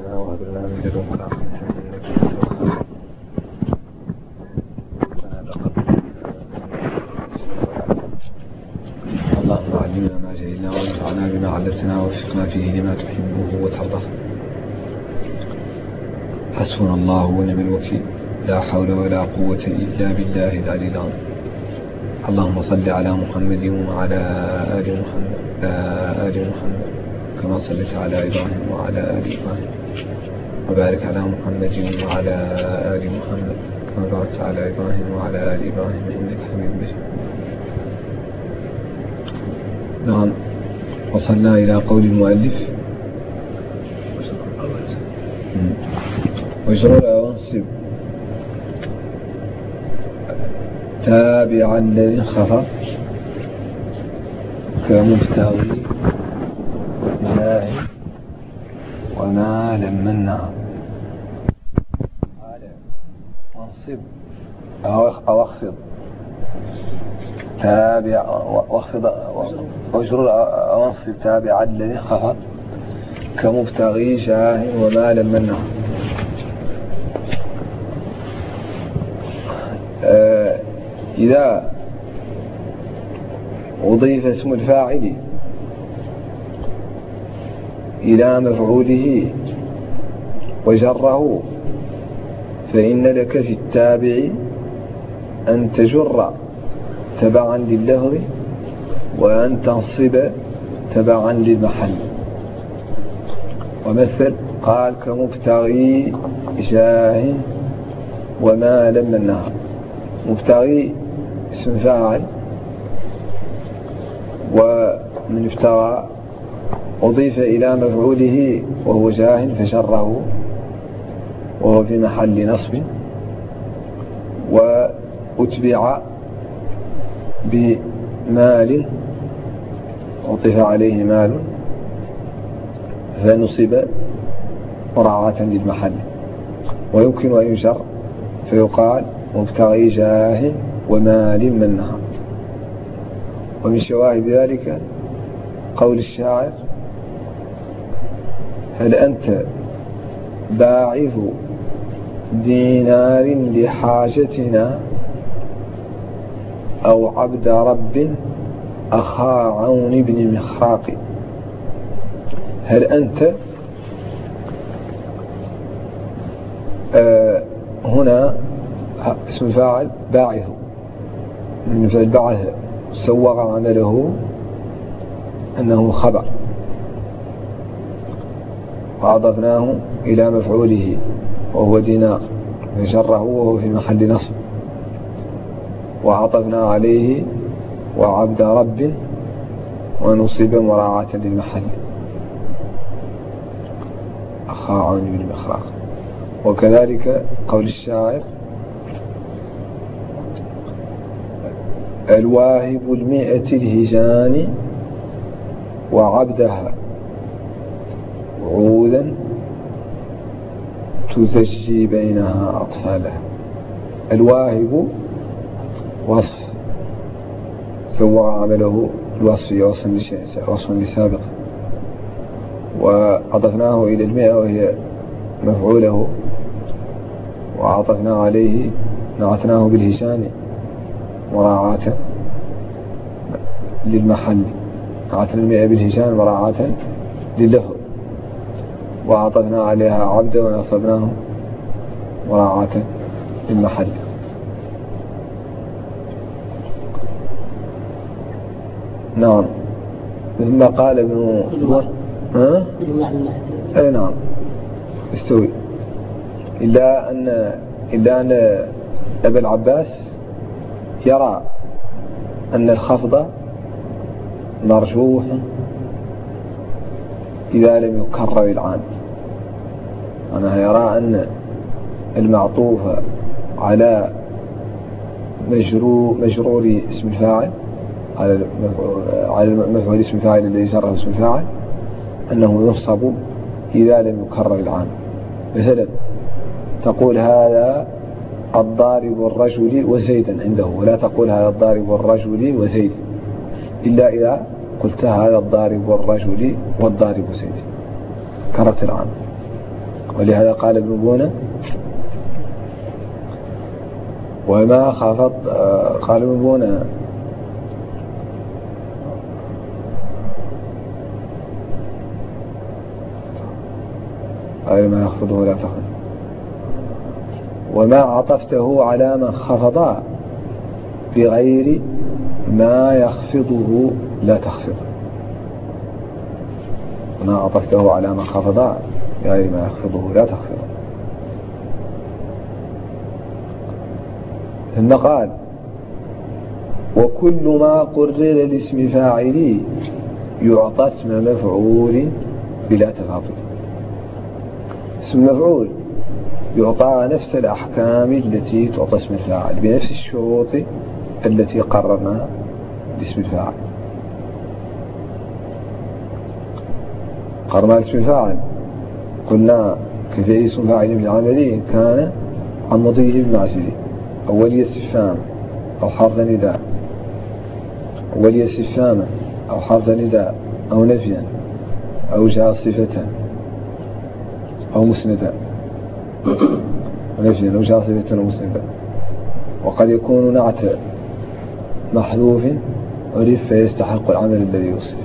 لنا وهب لنا من لدنك رحمة إنك أنت الوهاب. اللهم علمنا ما جهلنا وانفعنا بما علمتنا ووفقنا فيه لما تحبه وترضاه. حسبنا الله ونعم الوكيل، لا حول ولا قوة إلا بالله العلي العظيم. اللهم صل على محمد وعلى آل محمد كما صليت على إبراهيم وعلى آل إبراهيم، وبارك على محمد وعلى آل محمد كما باركت على إبراهيم وعلى آل إبراهيم إنك حميد مجيد. نعم، وصلنا إلى قول المؤلف: واجرر وانصب تابعا الذي انخفض كمبتغي جاه وما لم منع. وانصب أو اخفض تابع واخفض واجرر أو انصب تابعا الذي انخفض كمبتغي جاه وما لم منع. إذا أضيف اسم الفاعل إلى مفعوله وجره فإن لك في التابع أن تجر تبعا لللفظ وأن تنصب تبعا للمحل. ومثل قال: كمبتغي جاه وما لم النهر. مبتغي اسم فاعل، ومن ابتغى أضيف إلى مفعوله وهو جاه فجره وهو في محل نصب، وأتبع بمال عطف عليه مال فنصب مراعاة للمحل. ويمكن أن يجر فيقال: مبتغي جاه ومال منها. ومن شواهد ذلك قول الشاعر: هل أنت باعث دينار لحاجتنا أو عبد رب أخا عون بن مخراق. هل أنت هنا اسم الفاعل باعث، من فعل بعث سوغ عمله أنه خبر، وأضفناه إلى مفعوله وهو دينار فجره وهو في محل نصب، وعطفنا عليه وعبد رب ونصب مراعاة للمحل أخا عون بن مخراق. وكذلك قول الشاعر: الواهب 100 الهجان وعبدها عودا تزجي بينها أطفالها. الواهب وصف سوى عمله الوصف وصف لسابق، وأضفناه إلى 100 وهي مفعوله، وعطفنا عليه نعتناه بالهجان مراعاة للمحل. نعتنا 100 بالهجان مراعاة لللفظ، وعطفنا عليها عبد ونصبناه مراعاة للمحل. نعم، مثل ما قال ابن أي نعم استوي، إلا أن أبا العباس يرى أن الخفض مرجوح إذا لم يكرر العامل. أنا يرى أن المعطوف على مجرور اسم الفاعل على مفعول اسم الفاعل الذي جره اسم الفاعل أنه ينصب إذا لم يكرر العامل. مثلا تقول: هذا الضارب الرجل وزيدا عنده، ولا تقول: هذا الضارب الرجل وزيد، إلا إذا قلت: هذا الضارب الرجل والضارب زيد، كررت العامل. ولهذا قال ابن بونة وما خافت، قال ابن بونة غير ما يخفضه لا تخفض، وما عطفته على من خفض بغير ما يخفضه لا تخفض. وما عطفته على من خفض بغير ما يخفضه لا تخفض. ثم قال وكل ما قرر لاسم فاعل يعطى اسم مفعول بلا تفاضل. اسم مفعول يعطى نفس الأحكام التي تعطى اسم الفاعل بنفس الشروط التي قررنا لاسم الفاعل. قررنا اسم الفاعل قلنا كفعل اسم فاعل بالعمل كان عن مضيه بمعزله أولي استفهام أو حرف نداء، أولي استفهاما أو حرف نداء أو نفيا أو جاء صفة أو مسندا، نفيا أو جاء صفة أو مسندا. وقد يكون نعت محذوف عرف فيستحق العمل الذي يوصف.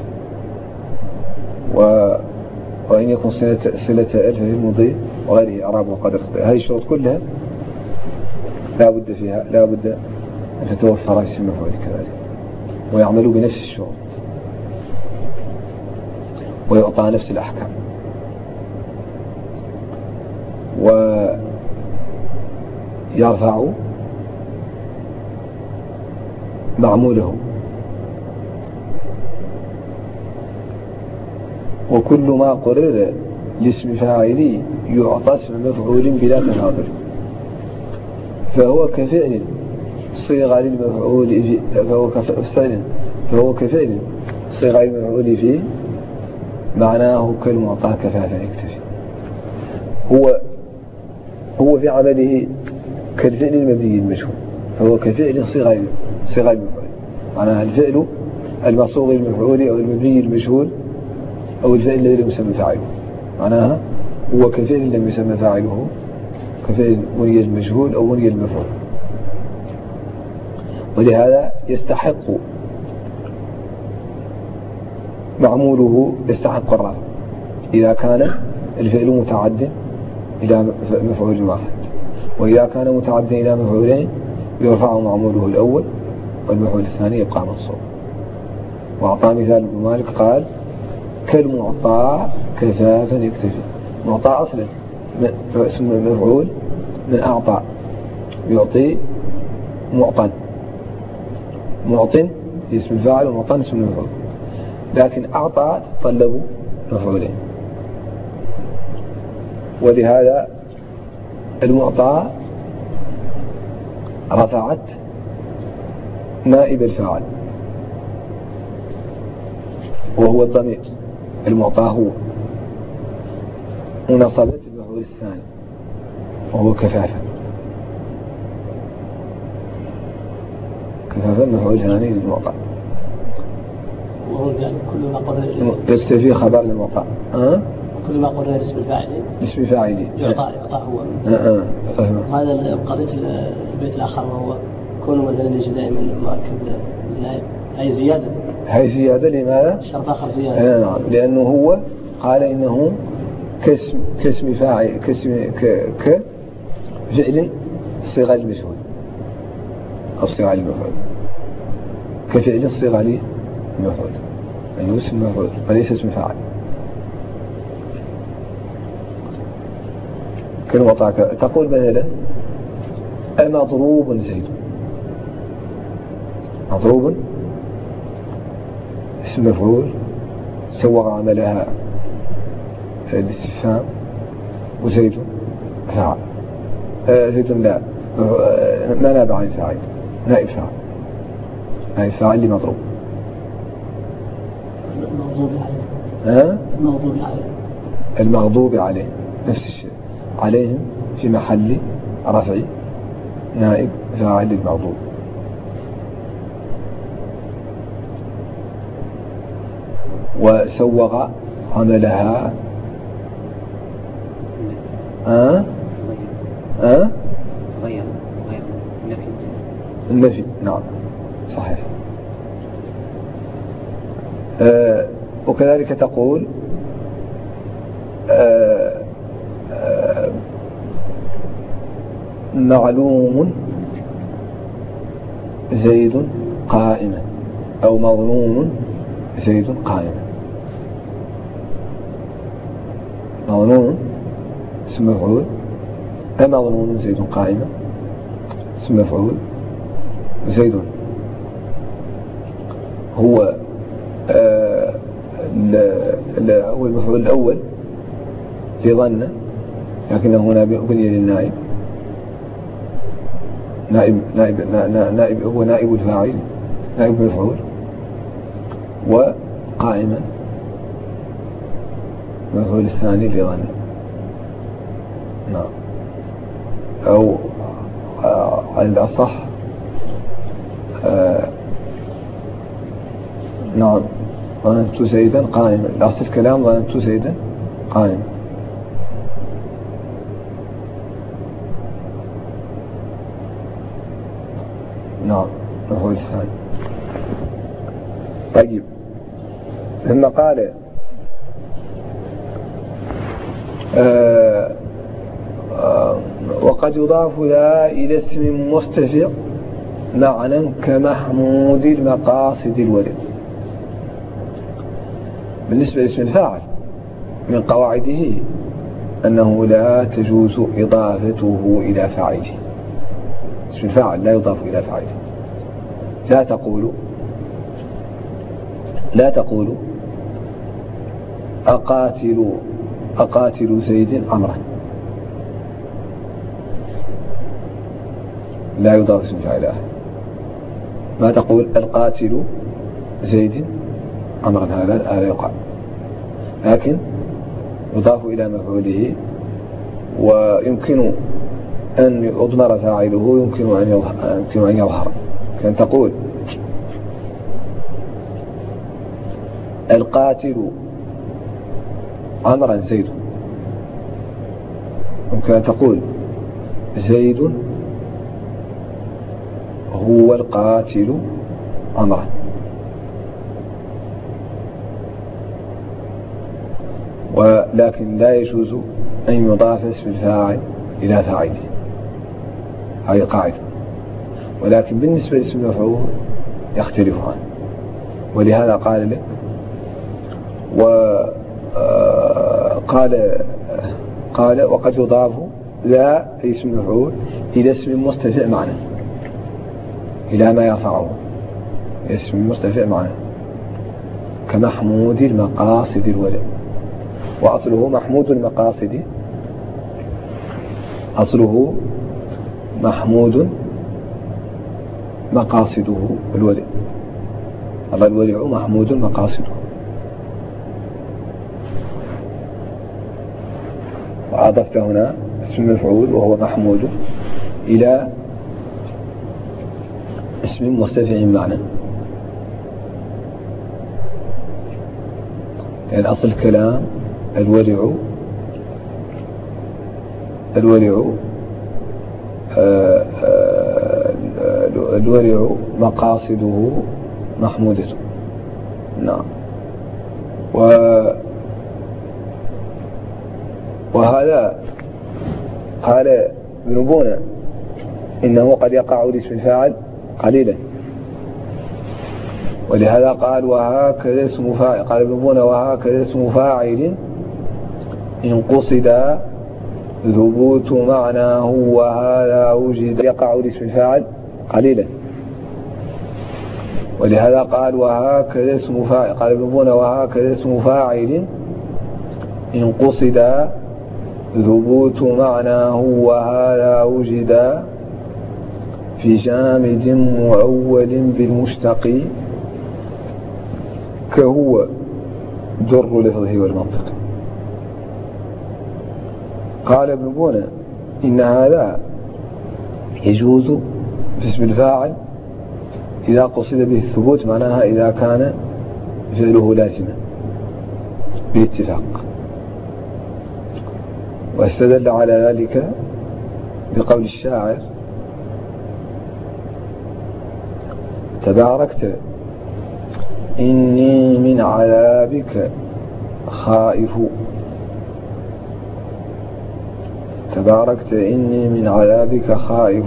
وإن يكون صلة ألف في المضي وغيره إعرابه قد اختلف. هذه الشروط كلها لا بد فيها، لا بد أن تتوفر في اسم المفعول كذلك، ويعملوا بنفس الشروط ويعطى نفس الأحكام. ويرفع معموله. وكل ما قرر لاسم فاعل يعطى اسم مفعول بلا تفاضل، فهو كفعل صيغة للمفعول فهو كفعل صيغة للمفعول فيه معناه كالمعطى كفافا يكتفي. هو في عمله كالفعل المبني المجهول، فهو كفعل صيغة المفعول، معناها الفعل المصوغ المفعول أو المبني المجهول أو الفعل الذي لم يسمى فاعله، معناها هو كفعل لم يسمى فاعله، كفعل بني المجهول أو بني المفعول. ولهذا يستحق معموله يستحق الرفع إذا كان الفعل متعد إلى مفعول واحد، وإذا كان متعد إلى مفعولين يرفع معموله الأول والمفعول الثاني يبقى منصوب. وأعطى مثال ابن مالك قال كالمعطى كفافا يكتفي. معطى أصلا اسم مفعول من أعطى يعطي معطى، معطن اسم الفاعل ومعطن اسم المفعول، لكن أعطى تطلب مفعولين. ولهذا المعطى رفعت نائب الفاعل وهو الضمير، المعطى هو، ونصبت المفعول الثاني وهو كفافا. كفافا المفعول الثاني للمعطى، وهو قال كل ما قرر يستفي خبر المعطى. كل ما قرر اسم الفاعل اسم فاعل يعطى هو. هذا قضية البيت الآخر وهو كون مثلا يجي دائما مركب النائب، هي زيادة. لماذا؟ شرط آخر زيادة. نعم، لأنه هو قال إنه كاسم فاعل كفعل صيغة المجهول أو صيغة المفعول، كفعل صيغة المفعول، يعني اسم مفعول وليس اسم فاعل. كالمعطى تقول مثلا مضروب زيد، مضروب اسم مفعول سوغ عملها الاستفهام، وزيد فاعل، زيد لا ما نابع عن فاعل، نائب فاعل لمضروب. المغضوب عليه نفس الشيء، عليهم في محل رفع نائب فاعل المغضوب. وسوغ عملها غير النفي. نعم صحيح. وكذلك تقول معلوم زيد قائما، أو مظنون زيد قائما. مظنون اسم مفعول، مظنون زيد قائما اسم مفعول، زيد هو المفعول الأول لظن، لكنه هنا بني للنائب، نائب هو نائب الفاعل، نائب المفعول. وقائما المفعول الثاني لظن. نعم. أو على الأصح نعم ظننت زيدا قائما، الأصل الكلام ظننت زيدا قائما. نعم المفعول الثاني. طيب ثم قال وقد يضاف لا إلى اسم مستفع معنى كمحمود المقاصد الولد. بالنسبة لاسم الفاعل من قواعده أنه لا تجوز إضافته إلى فاعله. اسم الفاعل لا يضاف إلى فاعله. لا تقول أقاتل زيد عمرا، لا يضاف اسم فاعله. ما تقول القاتل زيد عمرا، هذا يقع، لكن يضاف إلى مفعوله، ويمكن أن يضمر فاعله، يمكن أن يظهر. كان تقول القاتل عمرا زيد، يمكن أن تقول زيد هو القاتل عمرا. ولكن لا يجوز أن يضاف اسم الفاعل إلى فاعله، هذه قاعدة. ولكن بالنسبة لاسم المفعول يختلف عنه، ولهذا قال لك قال وقد يضاف لا اسم المفعول إلى اسم مستفع معنى، إلى ما يرفعه اسم مستفع معنى كمحمود المقاصد الولد. وأصله محمود المقاصد، أصله محمود مقاصده الولد، الولع محمود مقاصده. وأضفت هنا اسم المفعول وهو محمود إلى اسم مستفع معنى، يعني أصل الكلام الورع مقاصده محمودة. نعم. وهذا قال ابن بونة إنه قد يقع لاسم الفاعل قليلا، ولهذا قال وهكذا اسم فاعل، قال ابن بونة وهكذا اسم فاعل إن قصد ثبوت معناه وهذا وجد يقع لاسم الفاعل قليلا. ولهذا قال وهكذا اسم فاعل، قال ابن بونة وهكذا اسم فاعل إن قصد ثبوت معناه وهذا وجد في شامد مؤول بالمشتق كهو جر لفظه والمنطق. قال ابن بونة إن هذا يجوز في اسم الفاعل إذا قصد به الثبوت، معناها إذا كان فعله لازما باتفاق. واستدل على ذلك بقول الشاعر: تباركت إني من عذابك خائف. تباركت إني من عذابك خائف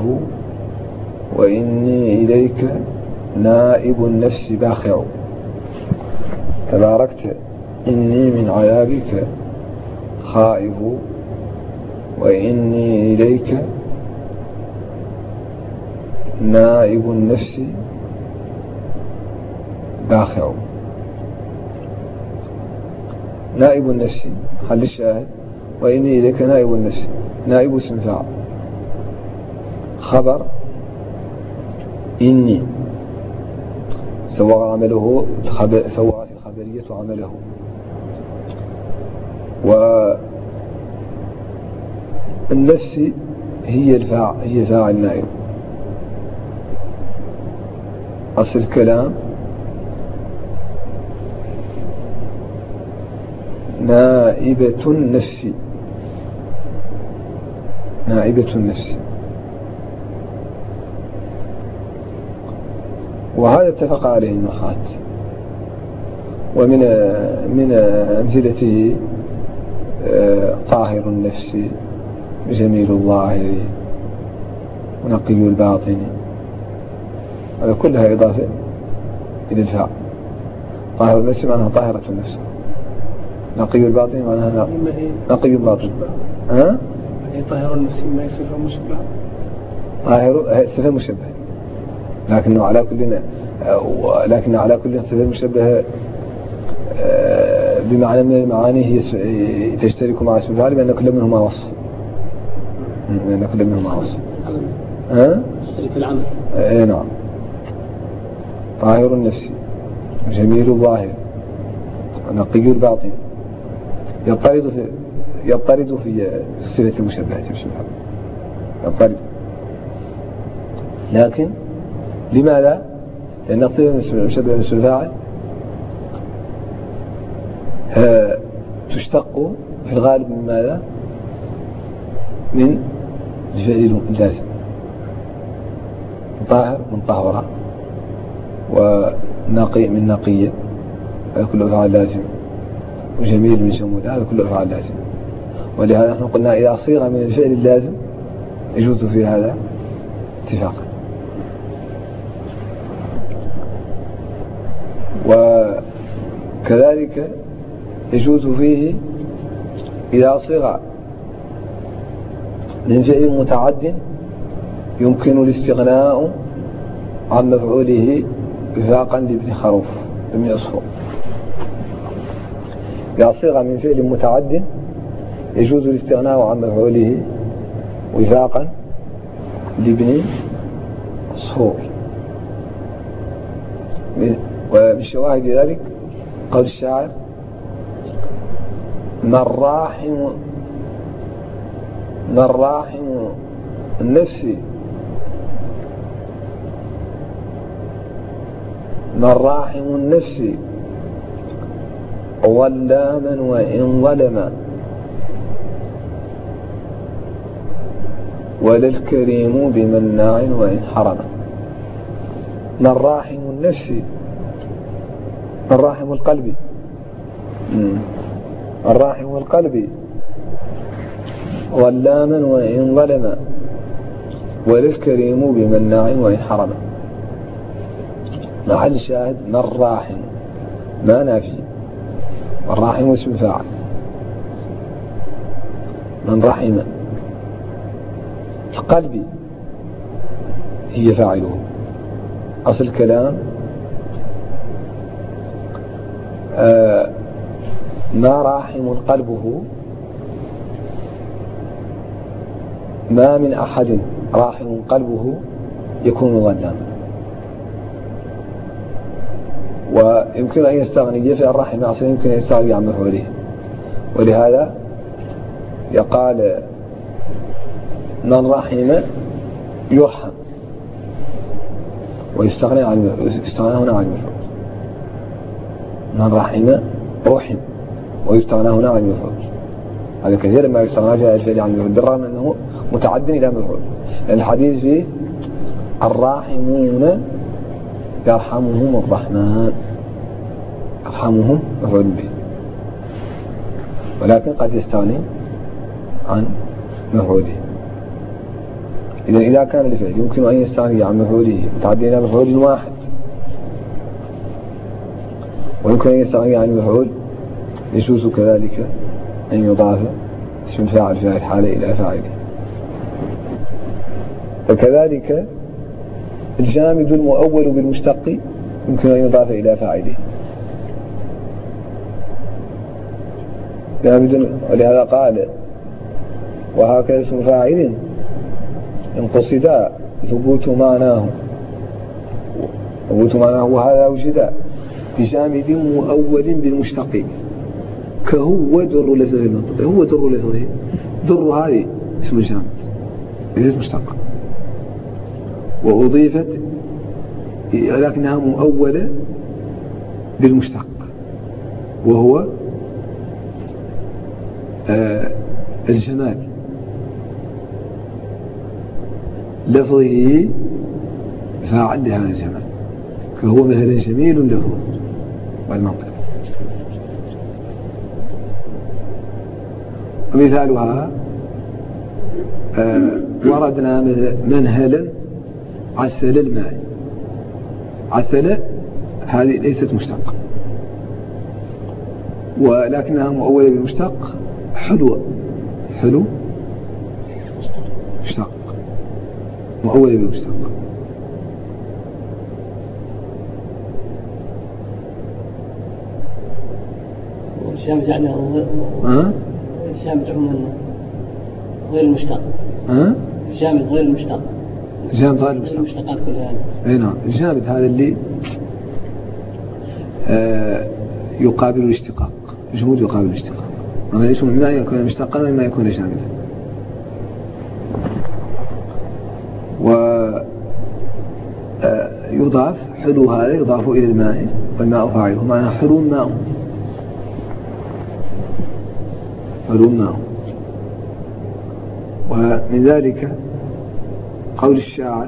وإني إليك نائب النفس باخع. تباركت إني من عذابك خائف وإني إليك نائب النفس باخع. نائب النفس خلي الشاهد: وإني إليك نائب النفس. نائب اسم فاعل، خبر إني سوى عمله سوى الخبرية عمله، والنفس هي فاعل نائب. أصل الكلام: نائبة النفس. نائبة النفس. وهذا اتفق عليه النحاة. ومن أمثلته طاهر النفس، جميل الظاهر، ونقي الباطن. هذا كلها إضافة إلى الفاعل. طاهر النفس معناها طاهرة النفس، نقي الباطن معناها نقي الباطن. طاهر النفس ما صفة مشبهة. طاهر صفة مشبهة، لكنه على كل صفة مشبهة بمعنى من المعاني هي تشترك مع اسم الفاعل، بأن كل منهما وصف. تشترك في العمل. نعم. طاهر النفس، جميل الظاهر، نقي الباطن. يضطرد في الصفة المشبهة باسم الفاعل، يضطرد. لكن لماذا؟ لأن الصفة المشبهة باسم الفاعل تشتق في الغالب من ماذا؟ من الفعل اللازم. طاهر من طهورة، ونقي من نقية، هذا كله فعل لازم، وجميل من جمول، هذا كله فعل لازم. ولهذا نحن قلنا إذا صيغ من الفعل اللازم يجوز في هذا اتفاقا. وكذلك يجوز فيه إذا صيغ من فعل متعد يمكن الاستغناء عن مفعوله وفاقا لابن خروف ابن عصفور. إذا صيغ من فعل متعد يجوز الاستغناء عن مفعوله وفاقا لابن عصفور. ومن شواهد ذلك قول الشاعر: من راحم النفس ظلاما وإن ظلم، ولا الكريم بمناع وإن حرم. من راحم النفس، من راحم القلب، الراحم القلب ظلاما وإن ظلم، ولا الكريم بمناع وإن حرم. محل الشاهد: من راحم، ما نافي، الراحم اسم فاعل. من رحم القلب هي فاعله. أصل الكلام: ما راحم قلبه، ما من أحد راحم قلبه يكون ظلاما. ويمكن أن يستغني في الرحم أصلا، يمكن أن يستغني عن مفعوله. ولهذا يقال: من رحم يرحم، ويستغنى هنا عن المفعول. من رحم رحم، ويستغنى هنا عن المفعول. هذا كثير ما يستغنى جاء الفعل عن المفعول بالرغم أنه متعد إلى مفعول، لأن الحديث فيه الراحمون يرحمهم الرحمن، يرحمهم مفعول به، ولكن قد يستغني عن مفعوله. إذا كان الفعل يمكن أن يستغني عن مفعوله متعد إلى مفعول واحد، ويمكن أن يستغني عن المفعول، يجوز كذلك أن يضاف اسم الفاعل في الحالة إلى فاعله. وكذلك الجامد المؤول بالمشتق يمكن أن يضاف إلى فاعله، جامد، ولهذا قال وهكذا اسم فاعل إن قصد ثبوت معناه وهذا وجد بجامد مؤول بالمشتق كهو در لفظه المنطقي، هو در لفظه، در هذه اسم الجامد ليست مشتقة وأضيفت لكنها مؤولة بالمشتق وهو الجمال، لفظه فاعل لهذا الجمال، فهو مثلا جميل لفظه والمنطق. ومثالها وردنا منهلا عسل الماء، عسل هذه ليست مشتقة ولكنها مؤولة بالمشتق، حلوة، حلو مشتق مؤولة بالمشتق. الجامد يعني الجامد عموما غير المشتق، الجامد غير المشتق، الجامد غير المشتق، المشتقات كلها. اي نعم، الجامد هذا اللي يقابل الاشتقاق، الجمود يقابل الاشتقاق، أنا ليش من ما يكون مشتقا وما يكون جامدا. ويضاف حلو، هذا يضاف إلى الماء والماء فاعله، معنى حلو ماء، حلو ماء. ومن ذلك قول الشاعر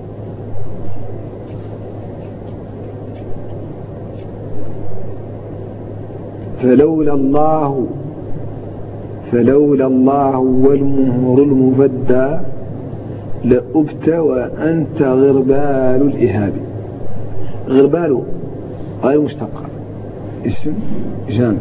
فلولا الله والمهر المفدى لأبت وأنت غربال الإهاب. غربال غير مشتقة، اسم جامد،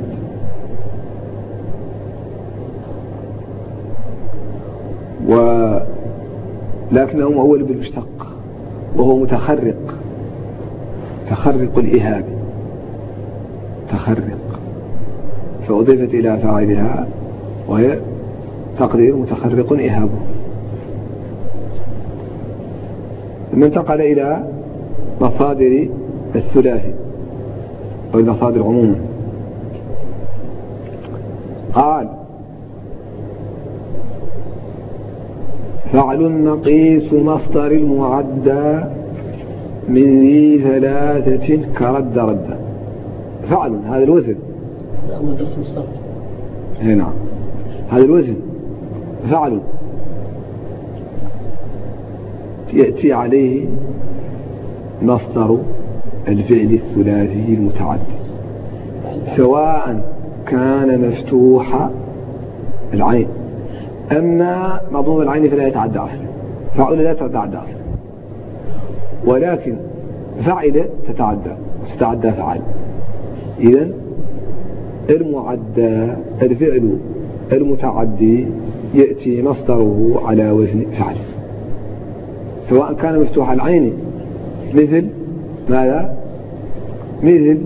ولكنه مؤول بالمشتق وهو متخرق، تخرق الإهاب، تخرق، فأضيفت إلى فاعلها وهي تقدير متخرق إهابه. ثم انتقل إلى مصادر الثلاثي والمصادر عموما، قال فعل مقيس مصدر المعدى من ذي ثلاثة كرد رد. فعل هذا الوزن، نعم هذا الوزن فعل يأتي عليه مصدر الفعل الثلاثي المتعدي، سواء كان مفتوح العين، أما مضموم العين فلا يتعدى أصلا، فعل لا تتعدى أصلا، ولكن فعل تتعدى فعل. إذن المعدى الفعل المتعدي يأتي مصدره على وزن فعل، سواء كان مفتوح العين، مثل ماذا؟ مثل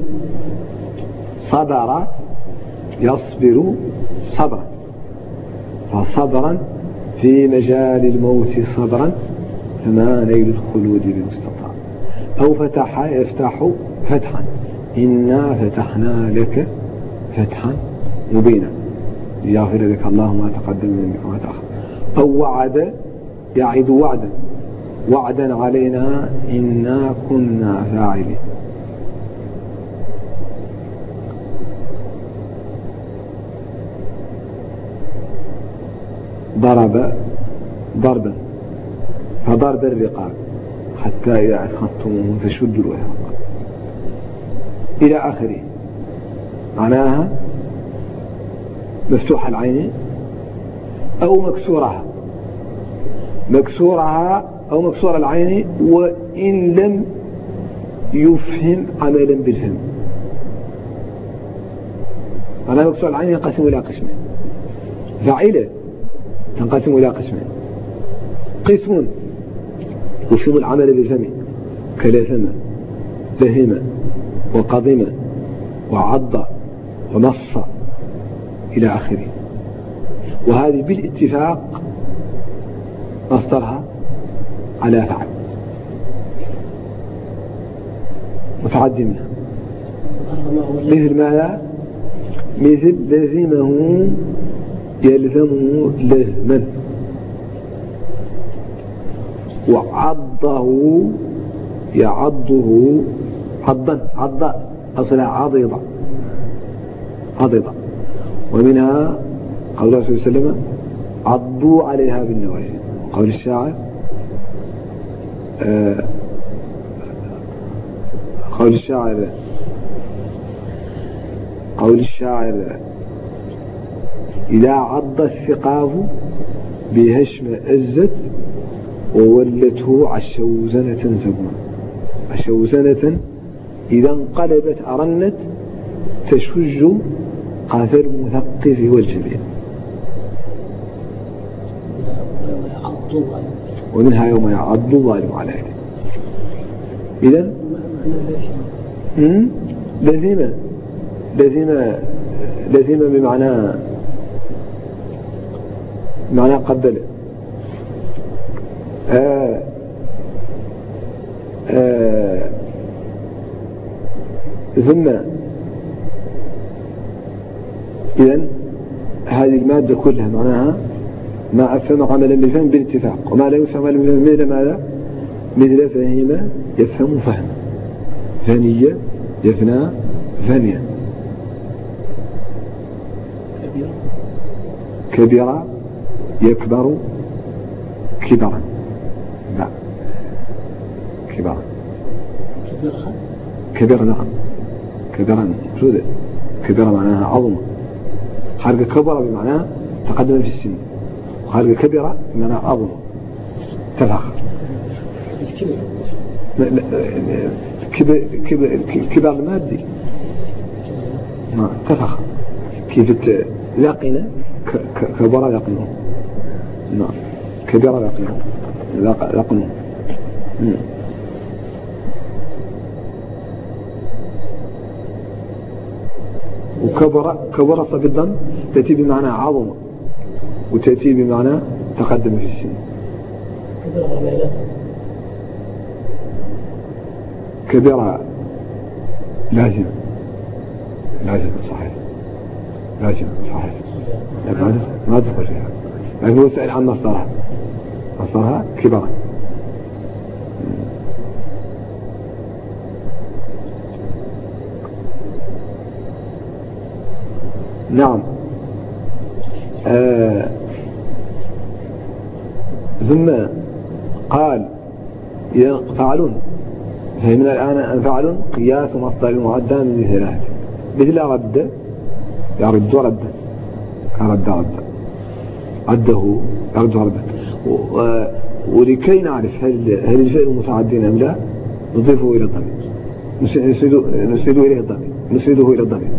صبر يصبر صبرا، فصبرا في مجال الموت صبرا فما نيل الخلود بالمستطاع. أو فتح يفتح فتحا، إنا فتحنا لك فتحا مبينا ليغفر لك الله ما تقدم من ذنبك وما تأخر. أو وعد يعد وعدا، وعدا علينا إنا كنا فاعلين. ضرب ضربا فضرب الرقاب حتى إذا أثخنتموهم فشدوا الوثاق إلى آخره. معناها مفتوح العين أو مكسورها أو مكسور العين وإن لم يفهم عملا بالفهم. معناها مكسور العين ينقسم إلى قسمين. فاعلة تنقسم إلى قسمين: قسم يفهم العمل بالفم كلثم لهم وقضم وعض ومص إلى آخره، وهذه بالاتفاق مصدرها على فعل متعدي منها. مثل ماذا؟ مثل لزمه يلزمه لزما، وعضه يعضه عضا، عض أصلها عضض. ومنها قول الله صلى الله عليه وسلم: عضوا عليها بالنواجذ. قول الشاعر إذا عض الثقاف بها اشمئزت وولته عشوزنة زبون. عشوزنة إذا انقلبت أرنت تشج قاثر المثقف والجبين. ومنها يوم يعض الظالم على يده. إذن لزم بمعنى قبل. ثم إذن هذه المادة كلها معناها ما أفهم عملا بالفهم بالاتفاق، وما لا يفهم عملا بالفهم مثل ماذا؟ مثل فهم يفهم فهم، ثانية يفنى ثانية، كبيرة يكبر كبرا. لا كبرا كبيرا، نعم كبيرا شو كبيرا معناها عظمة. خارج كبر بمعنى تقدم في السن، وخارج كبيرا بمعنى عظمة تفخر. كبر المادي ما تفخر. كيف لقنا كبر لقنه، نعم كبر لقنه. وكبر بالضم تأتي بمعنى عظمة، وتأتي بمعنى تقدم في السن. كبيرة لازم صحيح، لازم صحيح، ما تدخل فيها، لكن هو سأل عن مصدرها كبرا. نعم. ثم قال فعلون، فهمنا الآن فعل قياس مصدر المعدى من ثلاث، مثل رد يرد ردا، كرد رده يرد ردا. ولكي نعرف هل الفعل متعدي أم لا نضيفه إلى الضمير، نسنده إلى الضمير، نسنده إلى الضمير.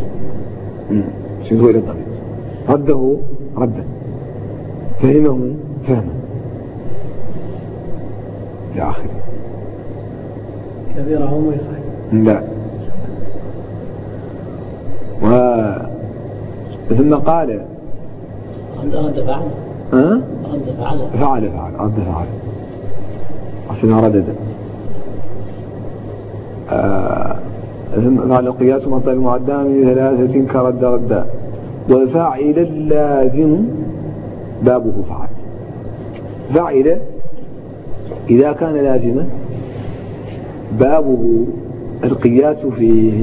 رده ردا، فهمه فهما إلى آخره. كبيرة هو يصحيح لا. ثم قال رد فعل أصلها ردد. ثم قال قياس مصدر المعدى من ثلاثة كرد ردا. وفاعل اللازم بابه فاعل إذا كان لازما بابه القياس فيه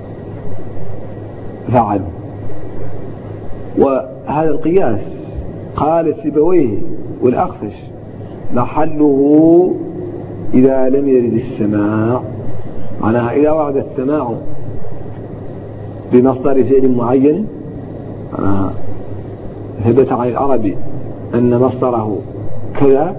فعل. وهذا القياس قال سيبويه والأخفش محله إذا لم يرد السماع، معناها إذا ورد السماع بمصدر فعل معين ثبت عن العربي أن مصدره كذا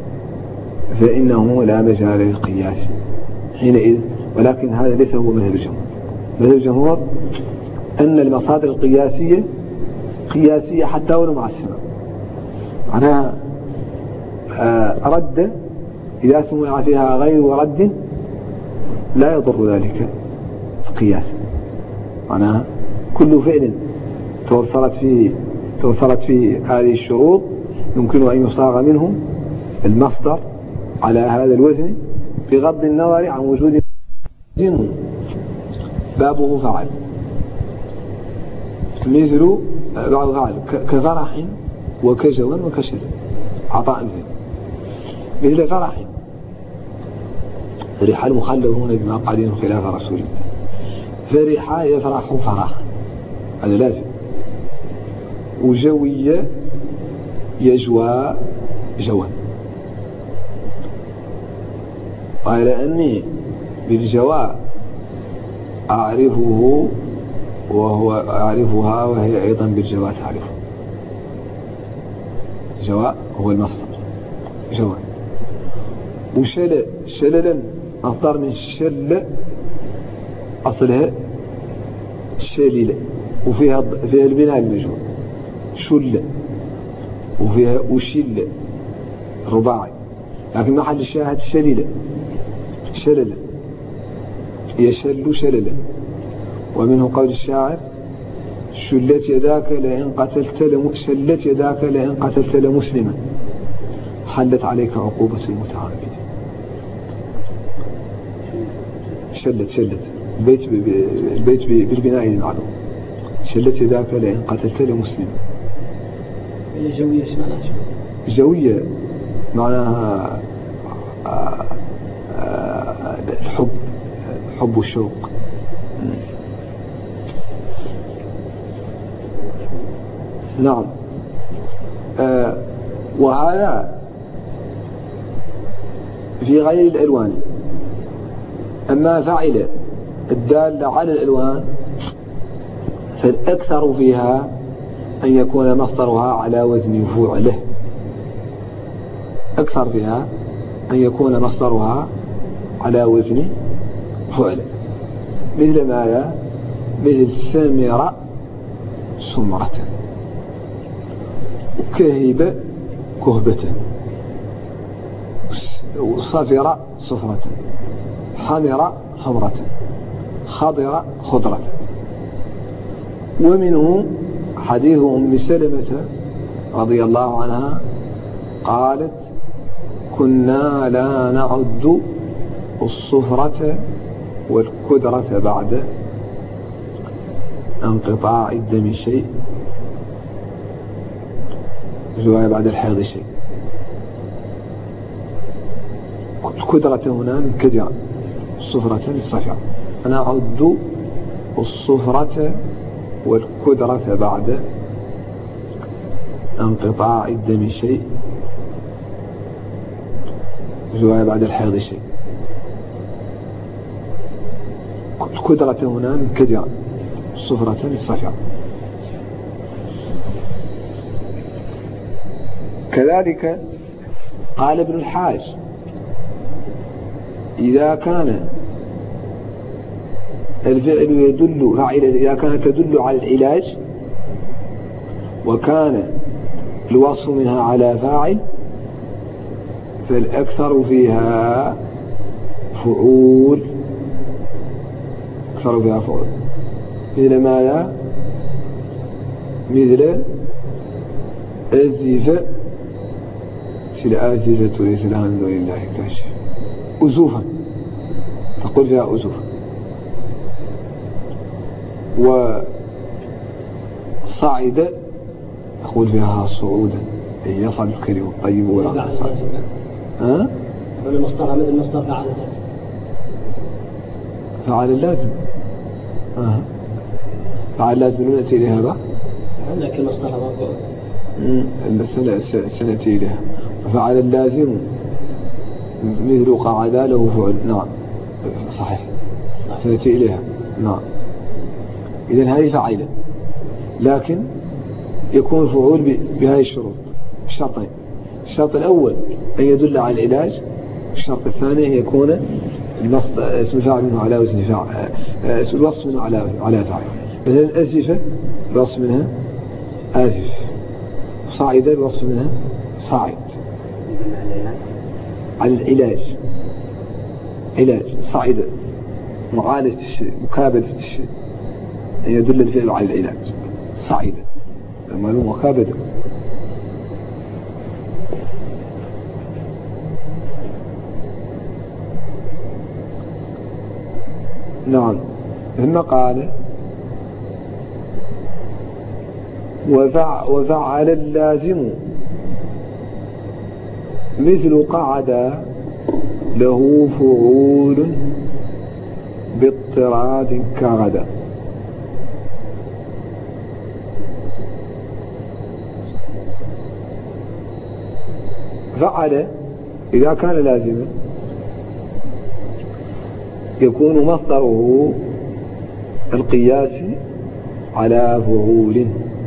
فإنه لا مجال للقياس حينئذ. ولكن هذا ليس هو مذهب الجمهور. مذهب الجمهور أن المصادر القياسية قياسية حتى ولو مع السماع، معناها رد إذا سمع فيها غير رد لا يضر ذلك قياسا، معناها كل فعل توفرت فيه هذه الشروط يمكن أن يصاغ منه المصدر على هذا الوزن بغض النظر عن وجود وزن بابه فعل، مثل بعض فعل كفرح وكجوان وكشل عطاء فيه، مثل فرح فرح المخلفون بمقعدهم خلاف رسول الله، فرح يفرح فرحا هذا لازم، وجوية يجوى جوا. قال أني بالجواء أعرفه وهو أعرفها وهي أيضا بالجواء تعرفه. جواء هو المصدر جوا، شللا مصدر من شل أصلها شلل وفيها البناء المجهول شل، وفيها وشل رباعي، لكن محل الشاهد شلل يشل شللا. ومنه قول الشاعر شلت يداك لئن قتلت لمسلما حلت عليك عقوبة المتعامد. شلت البيت بالبناء المعلوم شلت يداك لئن قتلت لمسلما. جوية معناها جوية معناها الحب والشوق. نعم. وهذا في غير الألوان. أما فعل الدالة على الألوان فالأكثر فيها أن يكون مصدرها على وزن فعله، أكثر فيها أن يكون مصدرها على وزن فعله، مثل ماذا؟ مثل سمر سمرة، وكهب كهبة، وصفر صفرة، حمر حمرة، خضر خضرة. ومنه حديث أم سلمة رضي الله عنها قالت كنا لا نعد الصفرة والكدرة بعد انقطاع الدم شيء، رواية بعد الحيض شيء. الكدرة هنا من كدرة، الصفرة للصفرة، نعد الصفرة والكدرة بعد انقطاع الدم شيء، رواية بعد الحيض شيء. الكدرة هنا من كدرة، الصفرة للصفرة. كذلك قال ابن الحاج إذا كان الفعل يدل إذا كانت تدل على العلاج وكان الوصف منها على فاعل فالأكثر فيها فعول، أكثر فيها فعول. مثل ماذا؟ مثل أزف الآزفة ليس لها من دون الله كاشف، أزوفا تقول فيها أزوفا. وصعد تقول فيها صعودا، أي يصعد الكلم الطيب ولا صعد. المصدر مثل المصدر فعل اللازم، فعل اللازم فعل اللازم نأتي إليها بقى، لكن مصدر مرفوع سنأتي لها. فعل اللازم مثل قعد له فعل. نعم صحيح سنأتي إليها. نعم إذن هذه فعيلة، لكن يكون فعول بهذه الشروط الشرطين. الشرط الأول أن يدل على العلاج، الشرط الثاني أن يكون اسم الفاعل منه على وزن فاعل، الوصف منه على فاعل. مثلا أزفة الوصف منها آزف، صاعدة الوصف منها صاعد. على العلاج، علاج صاعدة معالجة الشيء، مكابدة الشيء، أن يدل الفعل على العلاج. صاعدة معلوم مكابدة. نعم ثم قال وفعل اللازم مثل قعد له فعول باضطراد كغدا. فعل إذا كان لازما يكون مصدره القياسي على فعول،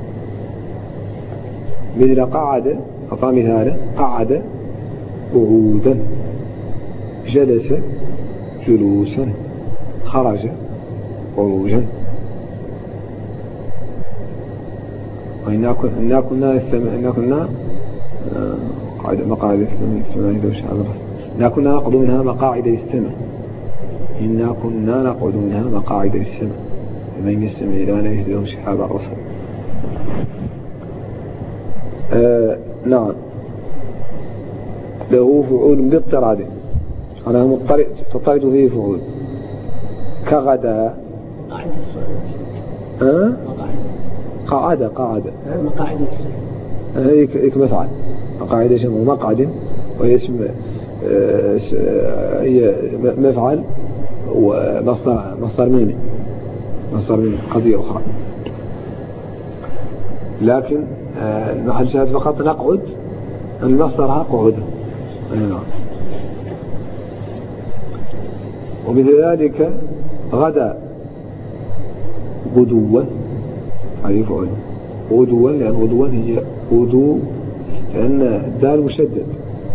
مثل قعد، أعطى مثالا قعد قعودا، جلس جلوسا، خرج خروجا. وإنا كنا مقاعد نقعد منها مقاعد للسمع. إنا كنا نقعد منها مقاعد للسمع فمن يستمع إلينا يجد له شهابا رصدا. نعم له فعول باضطراد، أنا تضطرد فيه فعول كغدا. قعد مقاعد هيك مفعل مقاعد اسمه مقعد، وهي اسم هي مفعل ومصدر ميمي قضية أخرى. لكن محل شاهد فقط نقعد المصدرها قعود. ومثل ذلك غدا غدوا، هذه فعل غدوا، لأن غدوا هي غدو لأن الدال مشدد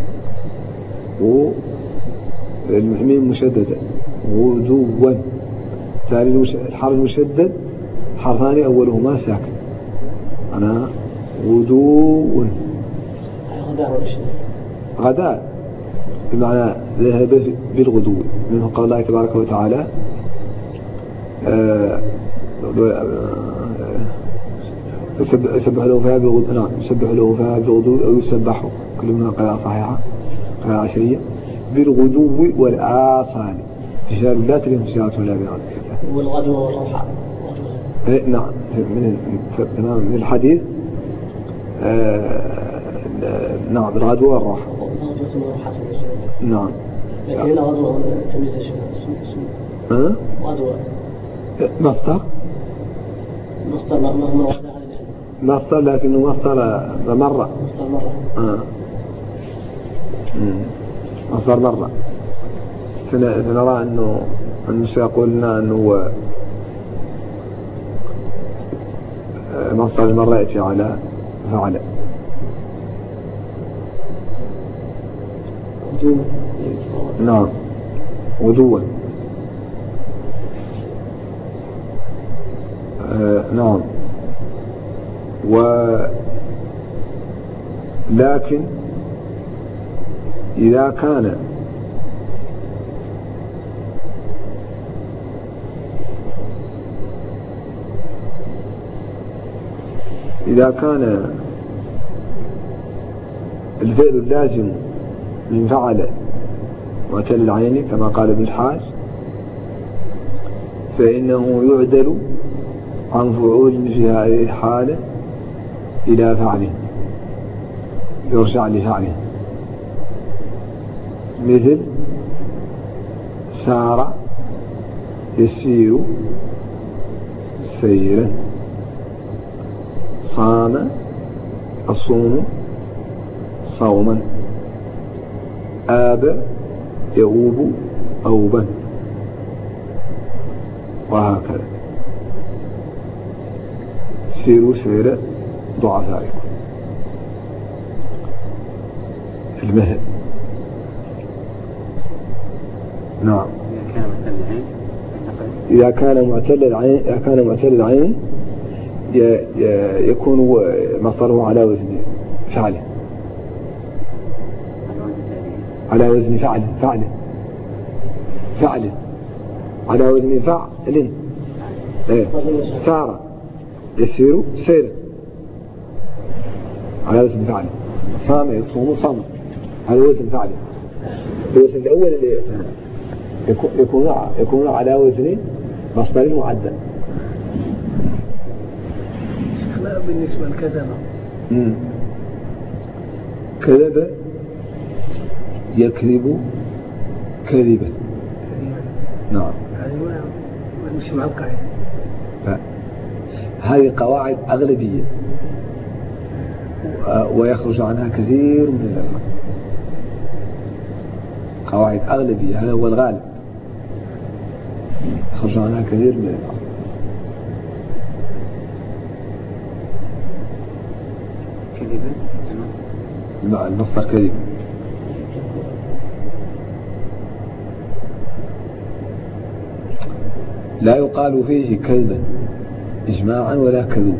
والميم مشددة. غدوا الحرف المشدد حرفان أولهما ساكن. أنا غدو غداء بمعنى ذهب بالغدو، منه قال الله تبارك وتعالى يسبح له فيها بالغدو. نعم يسبح له فيها بالغدو أو يسبحه، كل منها قراءة صحيحة قراءة عشرية. بالغدو والآصال تجار لا تلهم تجارة ولا بيع. والغدو والروحة. نعم من الحديث نعم الغدو والروحة. نعم لكن هنا غدو تمييز اسمه غدو مصدر لكنه مصدر مرة. مصدر مرة. سنرى أنه سيقول لنا أنه مصدر المرة يأتي على فعل. نعم غدوا. نعم لكن إذا كان الفعل اللازم من فعل وتل العين كما قال ابن الحاج، فإنه يعدل عن فعول في هذه الحالة إلى فعله، يرجع لفعله. مثل سار يسير سيرا، صام أصوم صوما، آب يؤوب أوبا، وهكذا. سيروا سير ضعفائكم. المثل. نعم. إذا كان معتل العين يكون مصدره على وزن فعله، على وزن فعله على وزن فعل. سار يسير سير على وزن فعله. صام يصوم صام على وزن فعله. الوزن الأول اللي يكون على وزن مصدر معدل. بالنسبة لكذب، كذب يكذب كذبا. نعم. مش مع القاعدة. هذه قواعد أغلبية ويخرج عنها كثير من الأفراد. قواعد أغلبية هذا هو الغالب، يخرج عنها كثير من الأفراد. كذبا المصدر كذب. لا يقال فيه كذبا إجماعا ولا كذوب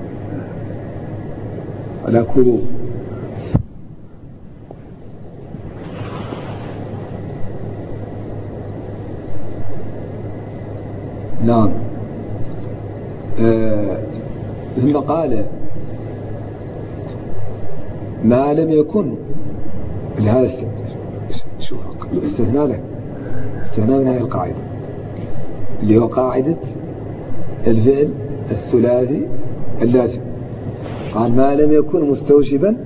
ولا كذوب. نعم. ثم قال ما لم يكن لهذا شوف استثناء من هذه القاعدة اللي هو قاعدة الفعل الثلاثي اللازم. قال ما لم يكن مستوجبا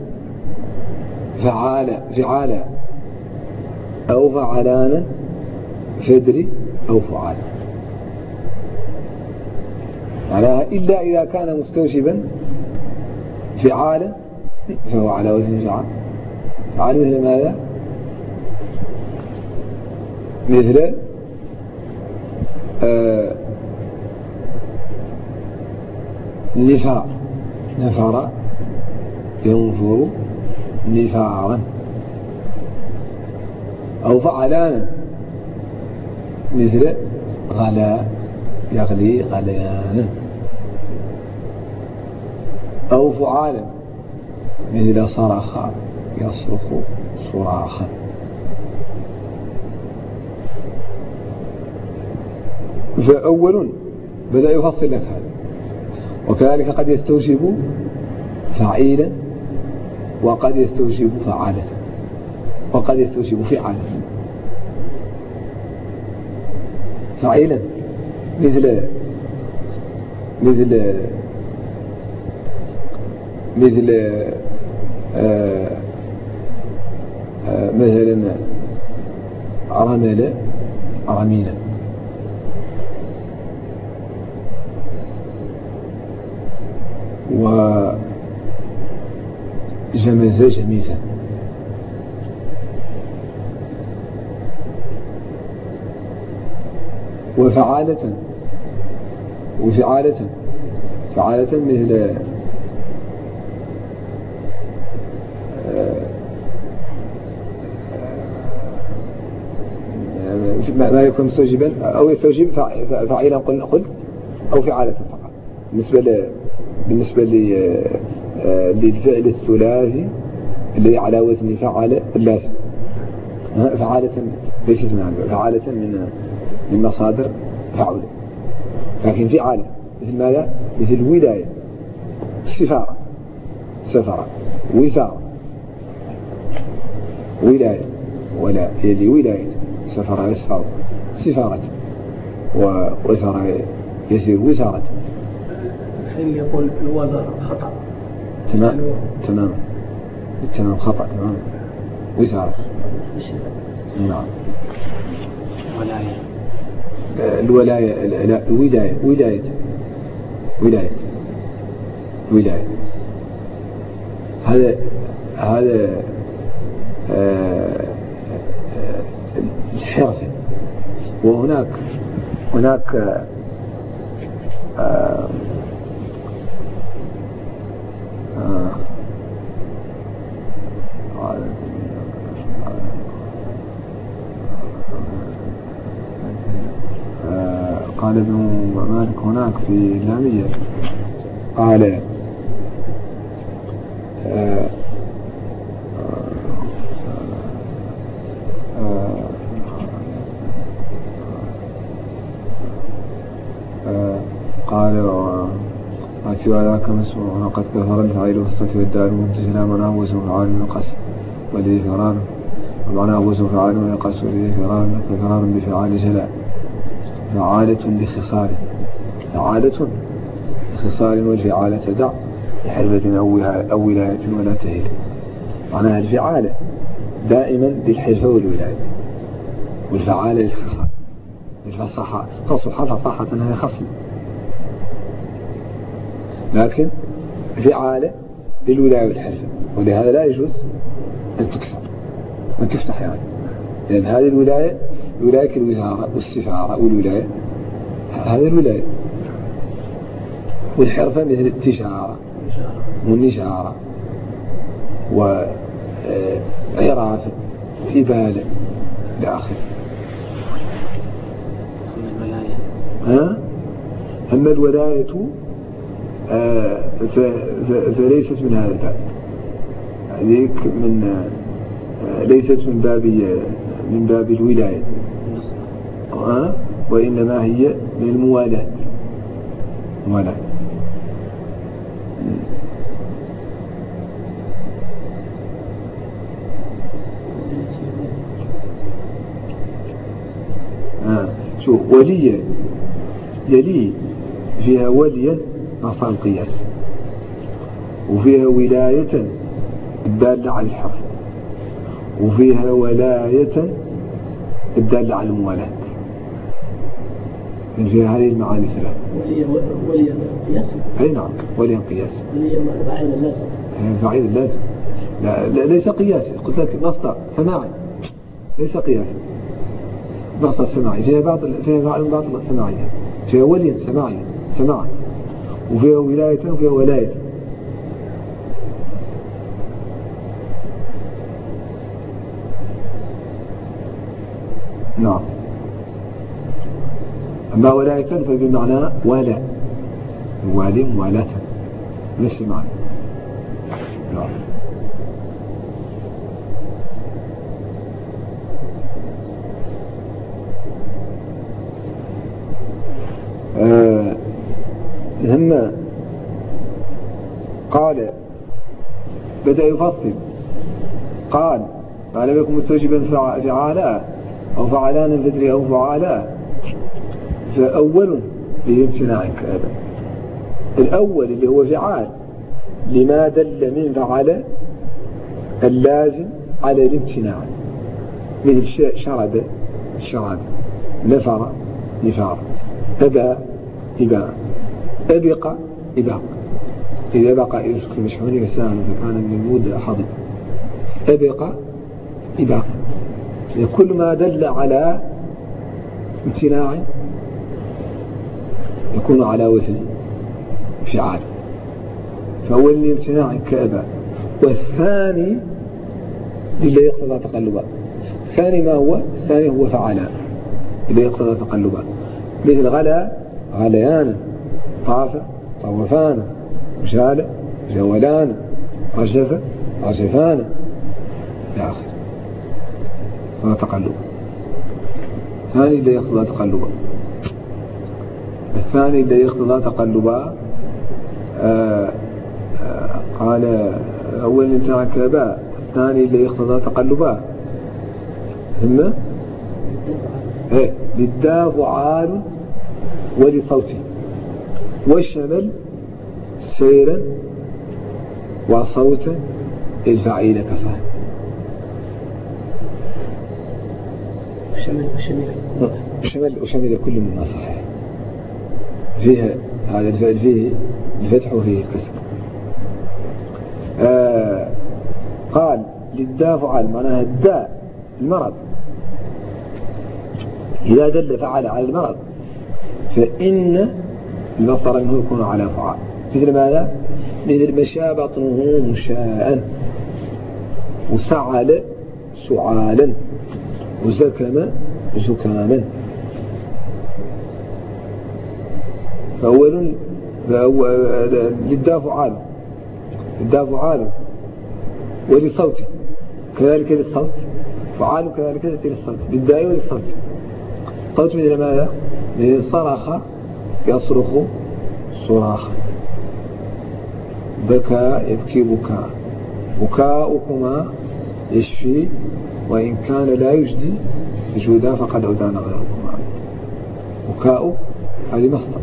فعالا أو فعلانا فدري أو فعالا، معناها إلا إذا كان مستوجبا فعالا فهو على وزن فعال. فعال مثل ماذا؟ مثل نفر ينفر نفارا، أو فعلانا مثل غلا يغلي غليانا، أو فعالا مثل صرخ يصرخ صراخا. فأول بدأ يفصل لك هذا. وكذلك قد يستوجب فعيلا، وقد يستوجب فعالة، وقد يستوجب فعالة. فعيلا مثل مثلا رميلا، وجمز جميزا. وفعالة مثل ما يكون مستوجبا أو يستوجب فعيلا قلت أو فعالة فقط. بالنسبة للفعل الثلاثي اللي على وزن فعل اللازم، فعالة ليست فعالة من مصادر فعل، لكن فعالة مثل ماذا؟ مثل ولاية، سفارة، سفرة، وزارة، ولاية، ولا يلي ولاية، سفرة يسفر سفارة، ووزارة يسير وزارة. الحين يقول الوزارة خطأ. تمام خطأ تمام. وزارة. نعم. الولاية لا ولاية هذا الحرفة. وهناك قال ابن مالك هناك في اللامية قال سوى ذاك مسموع قد كفر الفاعل والصف والدال ممتثلا معناه وزن فعال من القصر والذي فرار ومعناه وزن فعال من القصر والذي فرار بفعال سلا فعالة لخصال والفعالة تدع لحرفة أو ولاية ولا تهيل. معناها الفعالة دائما للحرفة والولاية، والفعالة للخصال. الفصحة فصحة هي خصل، لكن فعالة للولاية والحرفة، ولهذا لا يجوز أن تكسر أن تفتح يعني، لأن هذه الولاية كالوزارة والسفارة والولاية، هذه الولاية. والحرفة مثل التجارة والنجارة وعرافة وإبالة إلى آخره. أما الولاية فليست من هذا الباب، هذيك ليست من باب الولاية، وإنما هي من الموالاة. شو وليا يلي فيها وليا نص القياس، وفيها ولاية الدالة على الحرف، وفيها ولاية الدالة على الموالاة. فيها هذه المعاني الثلاث. وليا قياس. أي نعم، وليا قياس. وليا فاعل اللازم. فاعل اللازم. لا ليس قياسي، قلت لك مصدر سماعي ليس قياسي. مصدر سماعي فيها بعض السماعية، فيها وليا سماعي، وفيها ولاية وفيها ولاية. نعم. أما ولاية فبمعنى ولا الوالي موالاة نفس المعنى. نعم. ثم قال بدأ يفصل، قال ما لم يكن مستوجبا فعالا أو فعلانا فدري أو فعالا، فأول لامتناع كذا. الأول اللي هو فعال لما دل من فعل اللازم على الامتناع، مثل شرد نفر نفار، أبى إباء، أبق إباق. إذا بقى يسكن مشحوني لسانه فكان من المود حضر. أبق إباق، كل ما دل على امتناع يكون على وزن فعال، فأول الامتناع كأبا. والثاني اللي يقتضى تقلبا. الثاني ما هو؟ الثاني هو فعلا اللي يقتضى تقلبا، مثل غلا غليانا، طاف طوفانا، جال جولانا، رجف رجفانا إلى آخره. هذا تقلب. الثاني اللي يقتضى تقلبا. الثاني اللي يقتضى تقلبا قال أول الامتناع كابا، الثاني اللي يقتضى تقلبا ثم للداء فعال ولصوت، والشمل سيرا وصوتا الفعيل كصح. وشمل كل منها صحيح، فيها هذا الفعل فيه الفتح وفيه الكسر. قال للداء فعال معناها الداء المرض إذا دل فعل على المرض فإن المصدر منه يكون على فعال. مثل ماذا؟ مثل مشى بطنه مشاء، وسعل سعالا، وزكم زكاما. فأول للداء فعال، الداء فعال ولصوت كذلك للصوت فعال كذلك للصوت، للداء وللصوت. صوت مثل ماذا؟ مثل صرخ يصرخ صراخا، بكى يبكي بكاء. بكاؤكما يشفي وإن كان لا يجدي وجودا فقد أدان غيركما. بكاء هذه مصدر.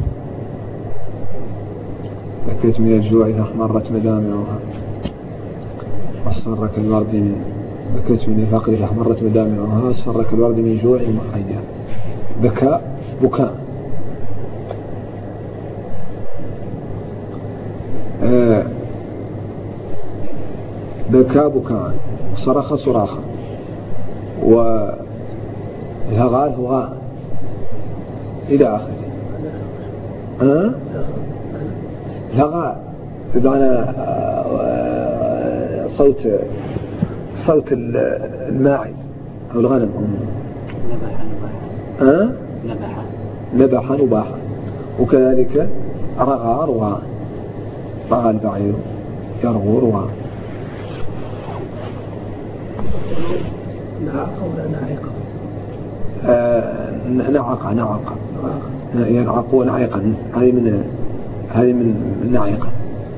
بكيت من الجوع إذا احمرت مدامعها واصفر كالورد من بكيت من الفقر إذا احمرت مدامعها واصفر كالورد من جوع مخيا. بكاء بكاء. بكى بكاء، صرخ صراخا، وهغى هغاء إلى آخره. هغاء بمعنى صوت الماعز أو الغنم. نبح نباحا. وكذلك رغى رغاء، رغى البعير يرغو رغاء. نعق ينعق نعيقا. هذه من نعيقا.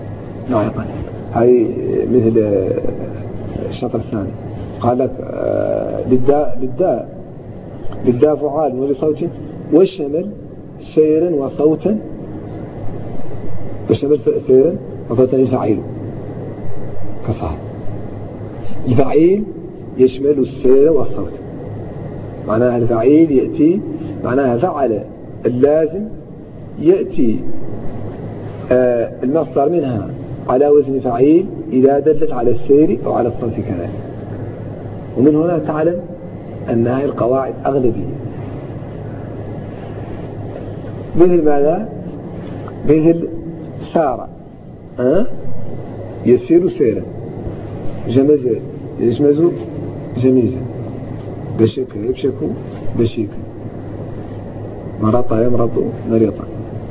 هذه مثل الشطر الثاني. قال لك للداء فعال ولصوت والشمل سيرا وصوتا، والشمل سيرا وصوتا الفعيل كصاحب. الفعيل يشمل السير والصوت، معناها الفعيل يأتي معناها فعل اللازم يأتي المصدر منها على وزن فعيل إذا دلت على السير أو على الصوت كذلك. ومن هنا تعلم أن هذه القواعد أغلبية. مثل ماذا؟ مثل سار يسير سيرا، جمز يجمز جميزا، بشك يبشك بشيكا، مرض يمرض مريضا،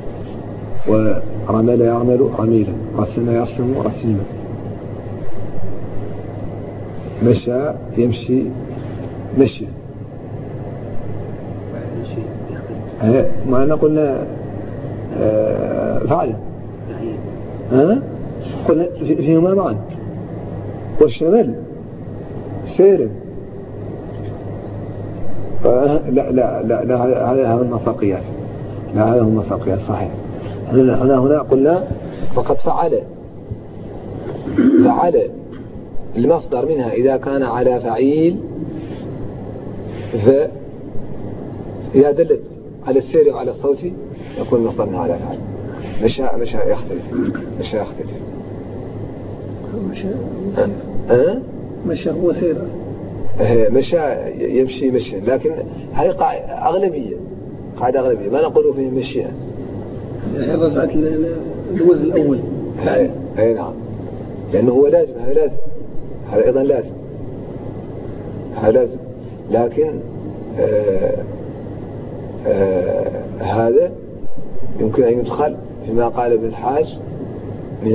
ورمل يعمل عميلا، رسم يرسم رسيما، مشى يمشي مشيا. ما أنا قلنا فعلا قلنا فيهما معا. والشمال سير لا هذا هو المساقيات. لا هذا هو المساقيات صحيح. هنا قلنا فقد فعل المصدر منها إذا كان على فعيل إذا دلت على السير وعلى الصوت يكون المصدر منها على فعيل. مشى يختلف. مشى هو سير، مشى يمشي مشي، لكن هذه قاعدة أغلبية ما نقول فيه مشيئة. رفعت الوزن الأول. أي نعم، لأنه هو لازم. هذا أيضا لازم. لكن هذا يمكن أن يدخل فيما قال ابن الحاج من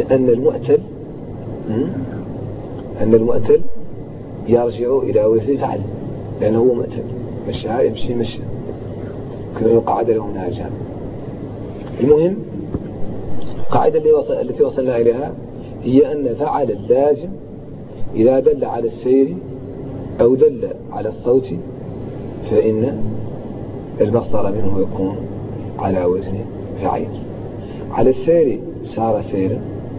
أن المؤتل يرجع إلى وزن فعل، لأنه هو مؤتل. مشى يمشي مشى، كما يقعد له من هذا. المهم القاعدة التي وصلنا إليها هي أن فعل اللازم إذا دل على السير أو دل على الصوت فإن المصدر منه يكون على وزن فعيل. على السير سار سيرا،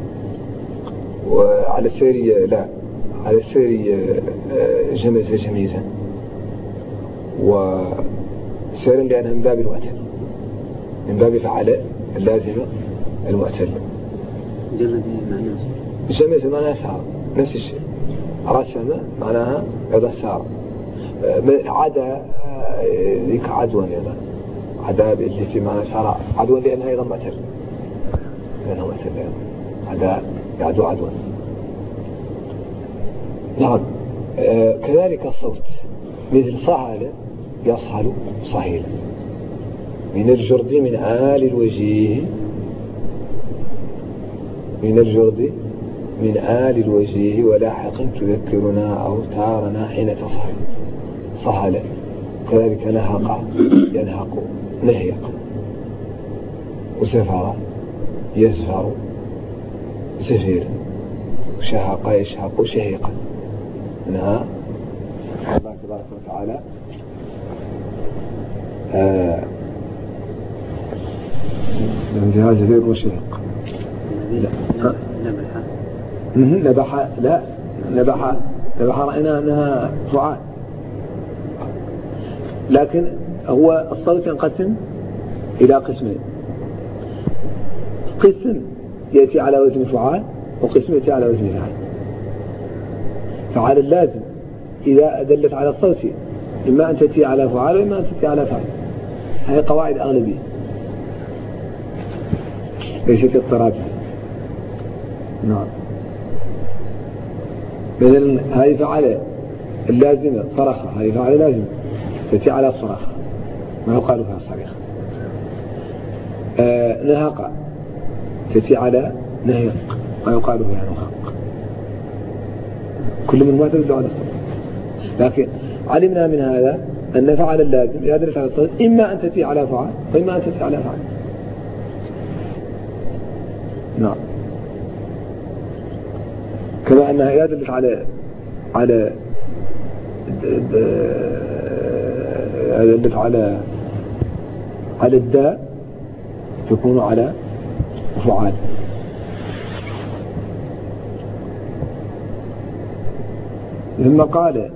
وعلى السير على السير جمز جميزا، وسيرا لأنها من باب المؤتل، من باب فعل اللازمة المؤتل. جمز معناه سار، نفس الشيء. رسم معناها إذا سار. عدا ذيك عدوا أيضا، عدا التي معناها سار عدوا لأنها أيضا متر، عدا يعدو عدوا. نعم. كذلك الصوت مثل صهل يصهل صهيلا، من الجرد من آل الوجيه، من الجرد من آل الوجيه ولاحق تذكرنا أوتارنا حين تصهل صهل. كذلك نهق ينهق نهيق، وسفر يزفر زفير، وشهق يشهق شهيقا. منها الله تبارك وتعالى من جهاز زفير وشهيق. نبح لا نبح رأينا أنها فعال، لكن هو الصوت ينقسم إلى قسمين، قسم يأتي على وزن فعال وقسم يأتي على وزن فعال. فعال اللازم إذا دلت على الصوت إما أن تأتي على فعال وإما أن تأتي على فعال. هذه قواعد أغلبية ليست اضطرابية. نعم. مثلا هذه فعالة اللازمة صرخة، هذه فعالة لازمة تأتي على الصرخة ما يقال فيها الصريخ. نهق تأتي على نهيق ما يقال فيها نهق. كل من ما تدل على الصوت. لكن علمنا من هذا أن فعل اللازم إذا دلت على الصوت إما أن تأتي على فعال وإما أن تأتي على فعال. نعم. كما أنها إذا دلت على الداء تكون على فعال. ثم قال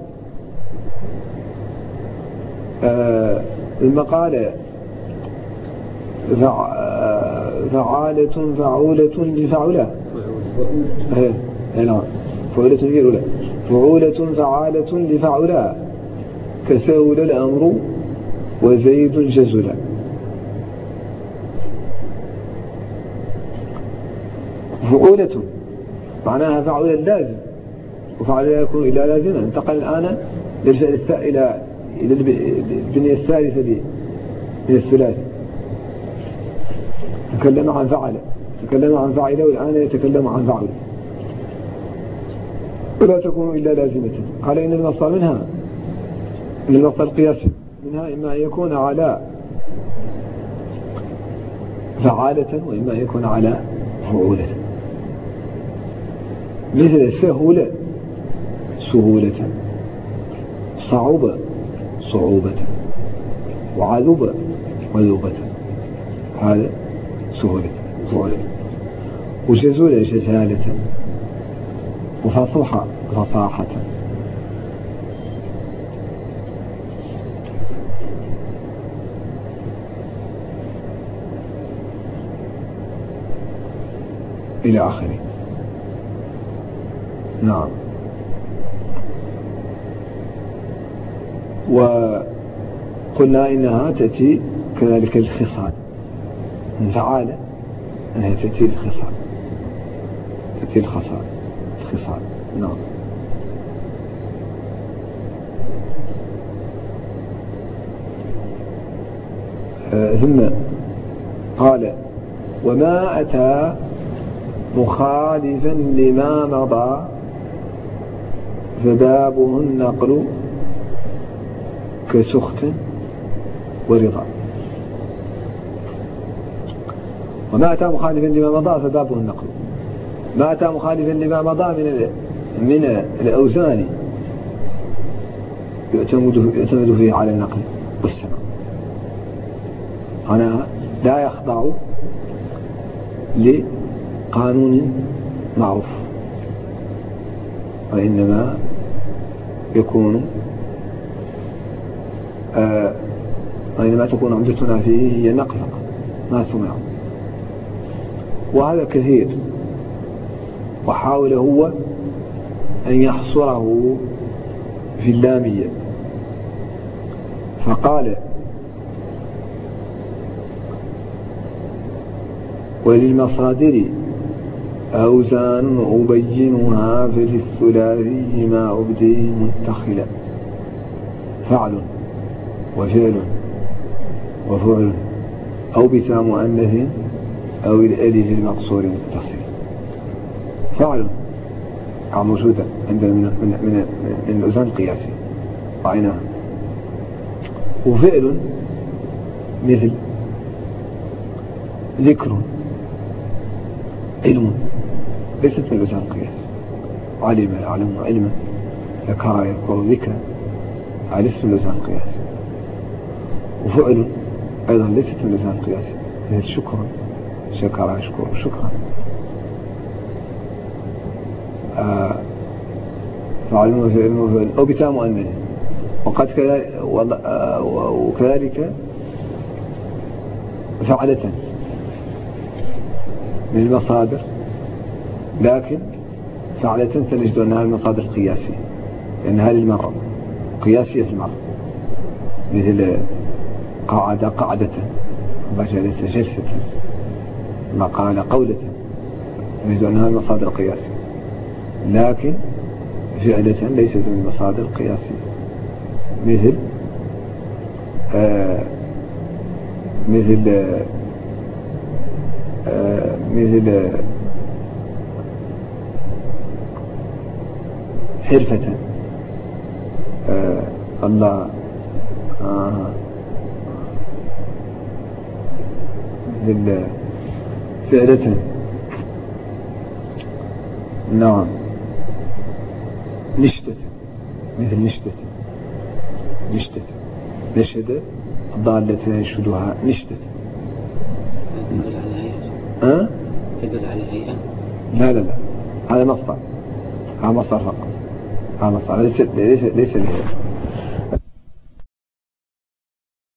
فعالة فعولة لفعولة. نعم. فعولة فعالة لفعولة كسول الأمر وزيد جزلا. فعولة معناها فعول اللازم، وفعل لا يكون إلا لازما. انتقل الآن للفعل إلى البنية الثالثة من الثلاثي. تكلم عن فعل، تكلم عن فاعل، والآن يتكلم عن فعل. ولا تكون إلا لازمة. قال إن المصدر منها من المصدر القياسي منها إما أن يكون على فعالة وإما أن يكون على فعولة. مثل سهولة سهولة، صعوبة صعوبة، وعذوبة وذوبة. هذا سهولة فعولة. وجزولة جزالة، وفصوحة فصاحة. إلى آخره. نعم. وقلنا إنها تأتي كذلك الخصال من فعالة، أنها تأتي الخصال، تأتي الخصال. نعم. ثم قال وما أتى مخالفا لما مضى فبابه النقل كسخط ورضا. وما أتى مخالفا لما مضى فبابه النقل. ما أتى مخالفا لما مضى من الأوزان يعتمد فيه على النقل والسمع. أنا لا يخضع لقانون معروف، وإنما يكون وإنما تكون عمدتنا فيه هي النقل فقط ما سمع. وهذا كثير. وحاول هو أن يحصره في اللامية، فقال وللمصادر أوزان أبينها في الثلاثي ما أبدي متخلا، فعل وفعل وفعل أو بتاء مؤنث أو الألف المقصور متصل. فعل موجودة عندنا من الأوزان القياسي رأيناها. وفعل مثل ذكر، علم ليست من الأوزان القياسي، علم يعلم علما، ذكر يذكر ذكرا، ليست من الأوزان القياسي. وفعل أيضا ليست من الأوزان القياسي، مثل شكرا، شكر يشكر شكرا. فعل وفعل أو بتاء مؤنث. وكذلك فعلة من المصادر، لكن فعلة سنجد أنها المصادر القياسية لأنها للمرة قياسية في المرة، مثل قعد قعدة، وجلس جلسة، ما قال قولة، سنجد أنها المصادر القياسية. لكن فعلة ليست من المصادر القياسية، مثل حرفة، الله مثل فعلة، نعم، نشدة، مثل نشدة، نشد ضالة ينشدها نشدة. تدل على هيئة؟ تدل على هيئة؟ لا هذا مصدر، هذا مصدر فقط، هذا مصدر ليس بهيئة.